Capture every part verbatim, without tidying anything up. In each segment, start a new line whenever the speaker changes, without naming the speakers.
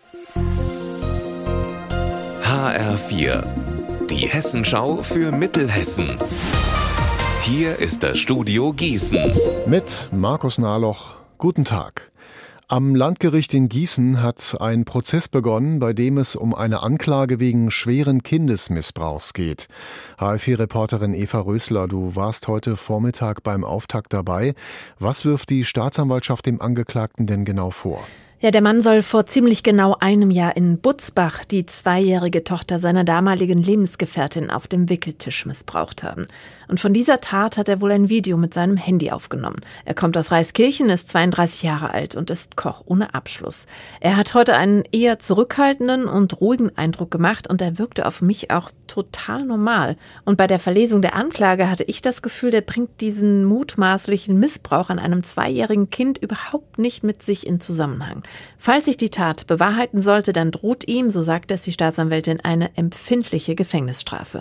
H R vier, die Hessenschau für Mittelhessen. Hier ist das Studio Gießen.
Mit Markus Nahloch. Guten Tag. Am Landgericht in Gießen hat ein Prozess begonnen, bei dem es um eine Anklage wegen schweren Kindesmissbrauchs geht. H R vier-Reporterin Eva Rösler, du warst heute Vormittag beim Auftakt dabei. Was wirft die Staatsanwaltschaft dem Angeklagten denn genau vor?
Ja, der Mann soll vor ziemlich genau einem Jahr in Butzbach die zweijährige Tochter seiner damaligen Lebensgefährtin auf dem Wickeltisch missbraucht haben. Und von dieser Tat hat er wohl ein Video mit seinem Handy aufgenommen. Er kommt aus Reiskirchen, ist zweiunddreißig Jahre alt und ist Koch ohne Abschluss. Er hat heute einen eher zurückhaltenden und ruhigen Eindruck gemacht und er wirkte auf mich auch total normal. Und bei der Verlesung der Anklage hatte ich das Gefühl, der bringt diesen mutmaßlichen Missbrauch an einem zweijährigen Kind überhaupt nicht mit sich in Zusammenhang. Falls sich die Tat bewahrheiten sollte, dann droht ihm, so sagt es die Staatsanwältin, eine empfindliche Gefängnisstrafe.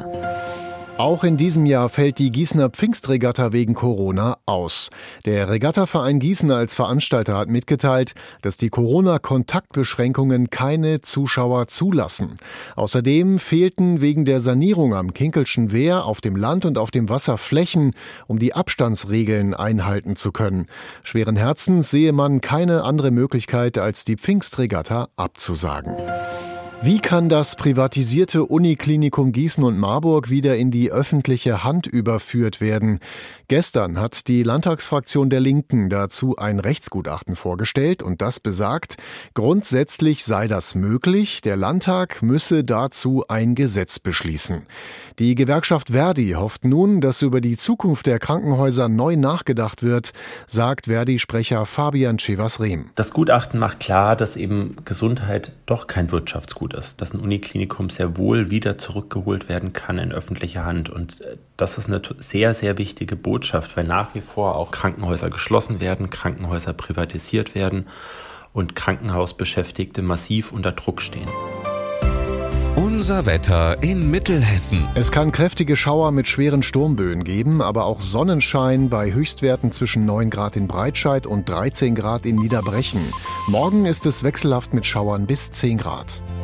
Auch in diesem Jahr fällt die Gießener Pfingstregatta wegen Corona aus. Der Regattaverein Gießen als Veranstalter hat mitgeteilt, dass die Corona-Kontaktbeschränkungen keine Zuschauer zulassen. Außerdem fehlten wegen der Sanierung am Kinkelschen Wehr auf dem Land und auf dem Wasser Flächen, um die Abstandsregeln einhalten zu können. Schweren Herzens sehe man keine andere Möglichkeit, als die Pfingstregatta abzusagen. Wie kann das privatisierte Uniklinikum Gießen und Marburg wieder in die öffentliche Hand überführt werden? Gestern hat die Landtagsfraktion der Linken dazu ein Rechtsgutachten vorgestellt und das besagt, grundsätzlich sei das möglich, der Landtag müsse dazu ein Gesetz beschließen. Die Gewerkschaft Verdi hofft nun, dass über die Zukunft der Krankenhäuser neu nachgedacht wird, sagt Verdi-Sprecher Fabian Cevers-Rehm.
Das Gutachten macht klar, dass eben Gesundheit doch kein Wirtschaftsgut ist, dass ein Uniklinikum sehr wohl wieder zurückgeholt werden kann in öffentliche Hand. Und das ist eine sehr, sehr wichtige Botschaft, weil nach wie vor auch Krankenhäuser geschlossen werden, Krankenhäuser privatisiert werden und Krankenhausbeschäftigte massiv unter Druck stehen.
Unser Wetter in Mittelhessen.
Es kann kräftige Schauer mit schweren Sturmböen geben, aber auch Sonnenschein bei Höchstwerten zwischen neun Grad in Breitscheid und dreizehn Grad in Niederbrechen. Morgen ist es wechselhaft mit Schauern bis zehn Grad.